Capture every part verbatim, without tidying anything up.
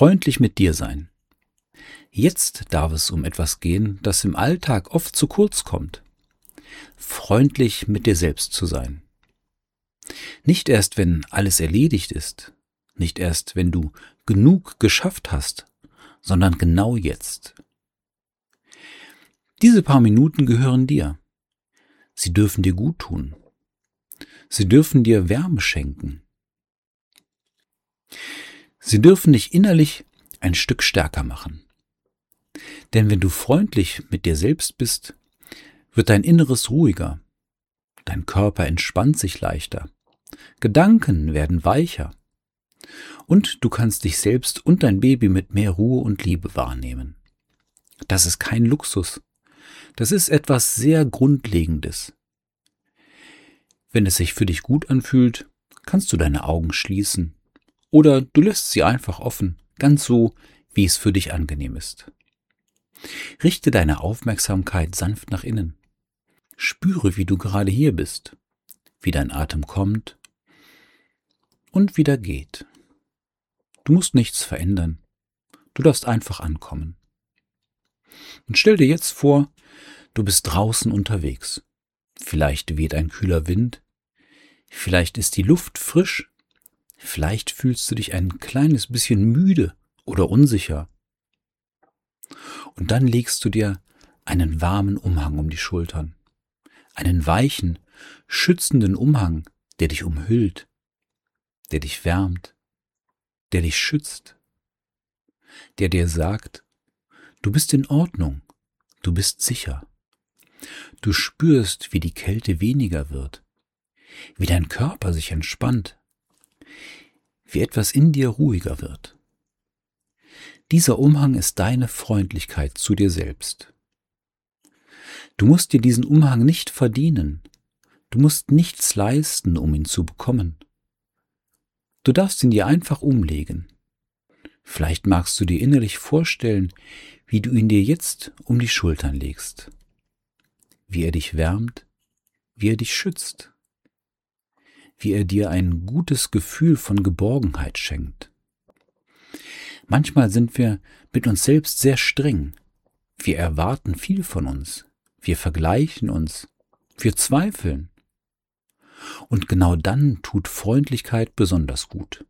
Freundlich mit dir sein. Jetzt darf es um etwas gehen, das im Alltag oft zu kurz kommt. Freundlich mit dir selbst zu sein. Nicht erst, wenn alles erledigt ist, nicht erst, wenn du genug geschafft hast, sondern genau jetzt. Diese paar Minuten gehören dir. Sie dürfen dir gut tun. Sie dürfen dir Wärme schenken. Sie dürfen dich innerlich ein Stück stärker machen. Denn wenn du freundlich mit dir selbst bist, wird dein Inneres ruhiger, dein Körper entspannt sich leichter, Gedanken werden weicher und du kannst dich selbst und dein Baby mit mehr Ruhe und Liebe wahrnehmen. Das ist kein Luxus, das ist etwas sehr Grundlegendes. Wenn es sich für dich gut anfühlt, kannst du deine Augen schließen oder du lässt sie einfach offen, ganz so, wie es für dich angenehm ist. Richte deine Aufmerksamkeit sanft nach innen. Spüre, wie du gerade hier bist, wie dein Atem kommt und wieder geht. Du musst nichts verändern, du darfst einfach ankommen. Und stell dir jetzt vor, du bist draußen unterwegs. Vielleicht weht ein kühler Wind, vielleicht ist die Luft frisch, vielleicht fühlst du dich ein kleines bisschen müde oder unsicher. Und dann legst du dir einen warmen Umhang um die Schultern, einen weichen, schützenden Umhang, der dich umhüllt, der dich wärmt, der dich schützt, der dir sagt, du bist in Ordnung, du bist sicher. Du spürst, wie die Kälte weniger wird, wie dein Körper sich entspannt, wie etwas in dir ruhiger wird. Dieser Umhang ist deine Freundlichkeit zu dir selbst. Du musst dir diesen Umhang nicht verdienen. Du musst nichts leisten, um ihn zu bekommen. Du darfst ihn dir einfach umlegen. Vielleicht magst du dir innerlich vorstellen, wie du ihn dir jetzt um die Schultern legst. Wie er dich wärmt, wie er dich schützt. Wie er dir ein gutes Gefühl von Geborgenheit schenkt. Manchmal sind wir mit uns selbst sehr streng. Wir erwarten viel von uns. Wir vergleichen uns. Wir zweifeln. Und genau dann tut Freundlichkeit besonders gut.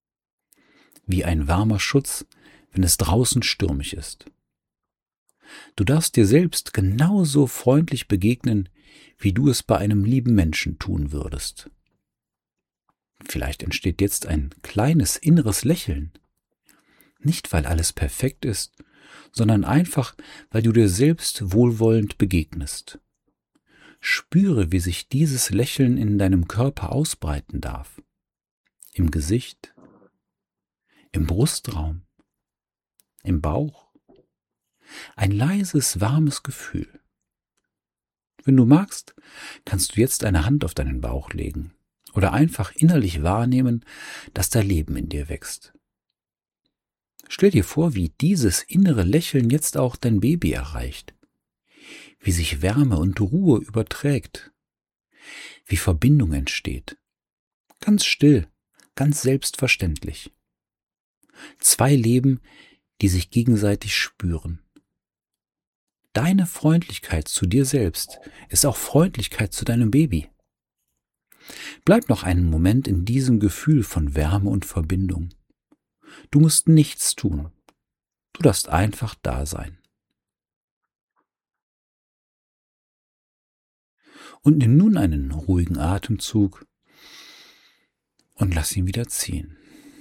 Wie ein warmer Schutz, wenn es draußen stürmisch ist. Du darfst dir selbst genauso freundlich begegnen, wie du es bei einem lieben Menschen tun würdest. Vielleicht entsteht jetzt ein kleines inneres Lächeln. Nicht, weil alles perfekt ist, sondern einfach, weil du dir selbst wohlwollend begegnest. Spüre, wie sich dieses Lächeln in deinem Körper ausbreiten darf. Im Gesicht, im Brustraum, im Bauch. Ein leises, warmes Gefühl. Wenn du magst, kannst du jetzt eine Hand auf deinen Bauch legen oder einfach innerlich wahrnehmen, dass da Leben in dir wächst. Stell dir vor, wie dieses innere Lächeln jetzt auch dein Baby erreicht, wie sich Wärme und Ruhe überträgt, wie Verbindung entsteht. Ganz still, ganz selbstverständlich. Zwei Leben, die sich gegenseitig spüren. Deine Freundlichkeit zu dir selbst ist auch Freundlichkeit zu deinem Baby. Bleib noch einen Moment in diesem Gefühl von Wärme und Verbindung. Du musst nichts tun. Du darfst einfach da sein. Und nimm nun einen ruhigen Atemzug und lass ihn wieder ziehen.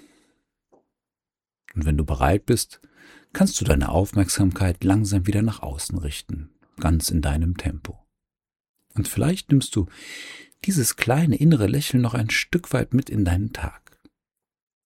Und wenn du bereit bist, kannst du deine Aufmerksamkeit langsam wieder nach außen richten, ganz in deinem Tempo. Und vielleicht nimmst du dieses kleine innere Lächeln noch ein Stück weit mit in deinen Tag.